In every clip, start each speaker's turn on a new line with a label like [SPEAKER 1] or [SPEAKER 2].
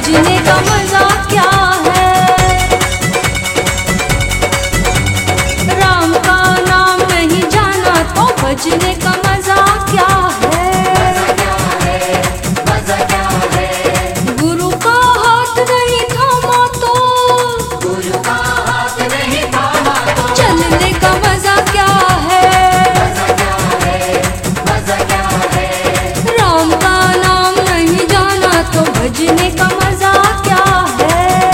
[SPEAKER 1] भजने का मजा क्या है। राम का नाम नहीं जाना तो भजने का मजा क्या है। गुरु का हाथ नहीं थामा तो चलने का मजा क्या है। राम का नाम नहीं जाना तो भजने का मजा क्या है।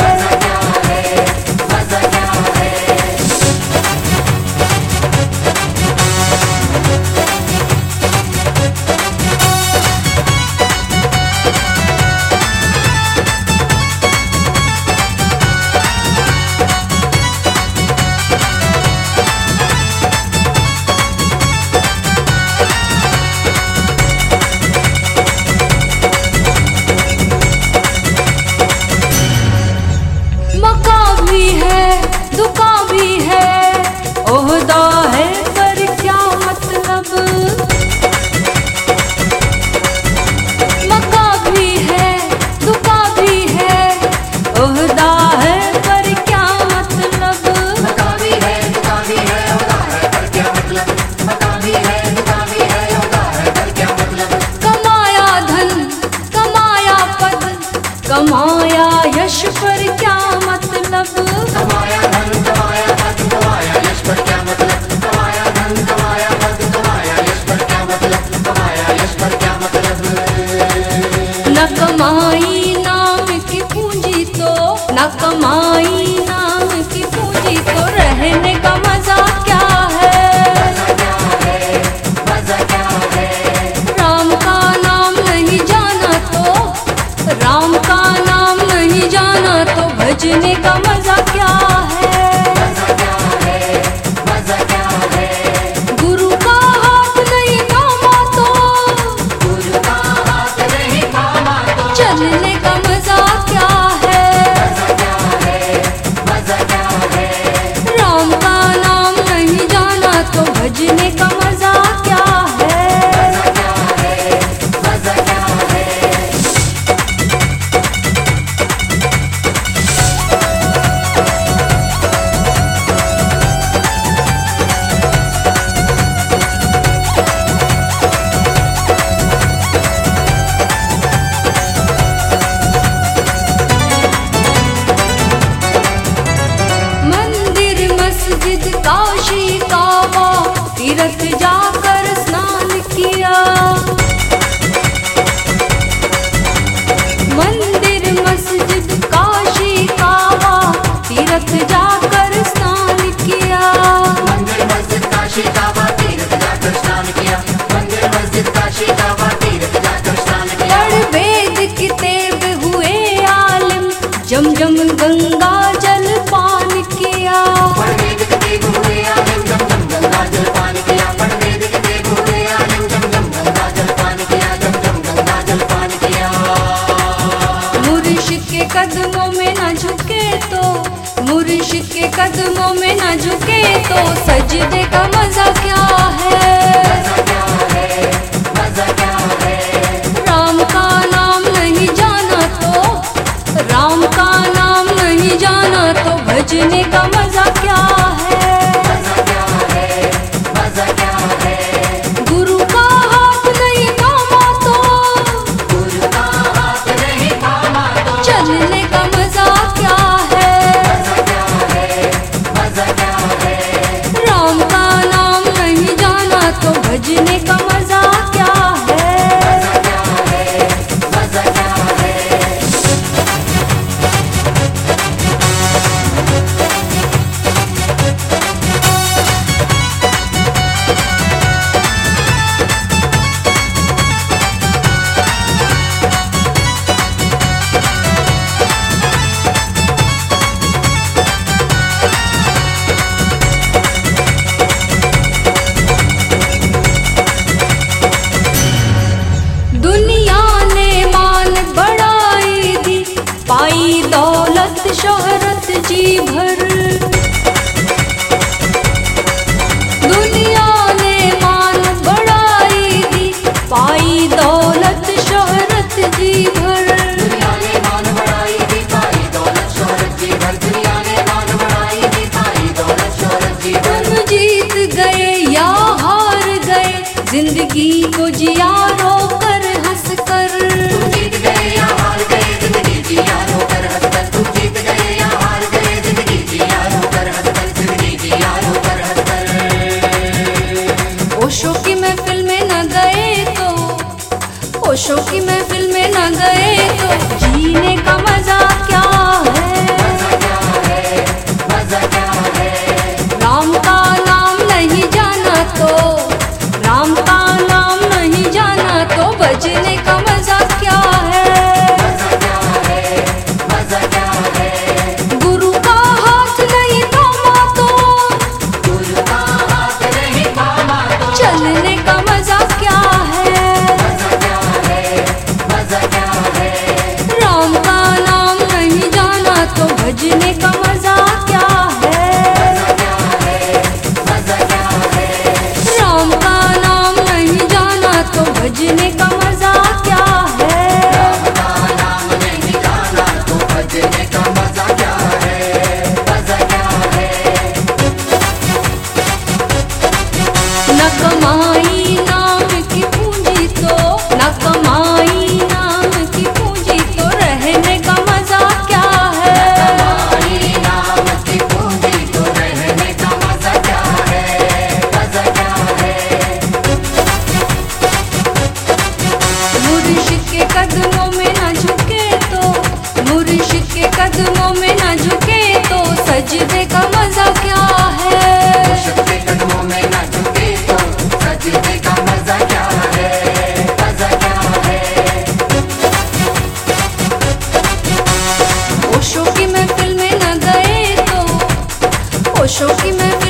[SPEAKER 1] मका भी है दुका भी है ओहदा है पर क्या मतलब। मका भी है दुका भी है ओहदा है पर क्या मतलब।
[SPEAKER 2] मका भी है दुका भी है ओहदा है पर क्या मतलब। मका भी है दुका भी है ओहदा है पर क्या मतलब।
[SPEAKER 1] कमाया धन कमाया पद कमाया यश पर क्या मतलब।
[SPEAKER 2] कमाया धन कमाया पद कमाया यश पर क्या मतलब। कमाया धन कमाया पद कमाया यश पर क्या मतलब। कमाया यश पर क्या मतलब।
[SPEAKER 1] न कमाई नाम की पूंजी तो न कमाई नाम की पूंजी तो रहने का मजा क्या है।
[SPEAKER 2] मजा क्या है।
[SPEAKER 1] राम का नाम नहीं जाना तो राम का नाम नहीं जाना तो भजने का मजा क्या है।
[SPEAKER 2] मजा क्या है।
[SPEAKER 1] गुरु का हाथ नहीं थामा तो
[SPEAKER 2] गुरु का हाथ नहीं थामा तो
[SPEAKER 1] चलने का मजा क्या है।
[SPEAKER 2] मजा क्या है।
[SPEAKER 1] राम का नाम नहीं जाना तो भजने का मजा क्या है।
[SPEAKER 2] मजा क्या है।
[SPEAKER 1] मंदिर मस्जिद काशी काबा तीर्थ जाकर स्नान किया। मंदिर मस्जिद काशी काबा तीर्थ जाकर स्नान किया।
[SPEAKER 2] मंदिर मस्जिद काशी काबा तीर्थ जाकर स्नान किया। मंदिर मस्जिद काशी काबा तीर्थ जाकर स्नान किया।
[SPEAKER 1] पढ़ वेद किताब हुए आलिम जम जम गंगा जल पान किया।
[SPEAKER 2] पढ़ वेद किताब हुए आलिम जम जम गंगा जल पान किया। पढ़ वेद किताब हुए आलिम जम जम गंगा जल पान किया। जम जम गंगा जल पान किया।
[SPEAKER 1] मुर्शिद के कदमों में न झुके तो मुर्शिद के कदमों में न झुके तो सजदे का मजा क्या है।
[SPEAKER 2] मजा क्या है।
[SPEAKER 1] राम का नाम नहीं जाना तो राम का नाम नहीं जाना तो भजने का मजा क्या है।
[SPEAKER 2] मजा क्या है।
[SPEAKER 1] गुरु का हाथ नहीं थामा तो
[SPEAKER 2] गुरु का हाथ नहीं थामा तो
[SPEAKER 1] चलने का मजा क्या है।
[SPEAKER 2] मजा क्या है।
[SPEAKER 1] राम का नाम नहीं जाना तो भजने का मजा क्या है।
[SPEAKER 2] मजा क्या है।
[SPEAKER 1] दुनिया ने मान बढ़ाई दी पाई दौलत शोहरत जी भर। दुनिया ने मान बढ़ाई दी पाई दौलत शोहरत जी भर।
[SPEAKER 2] दुनिया ने मान बढ़ाई
[SPEAKER 1] होशों की महफिल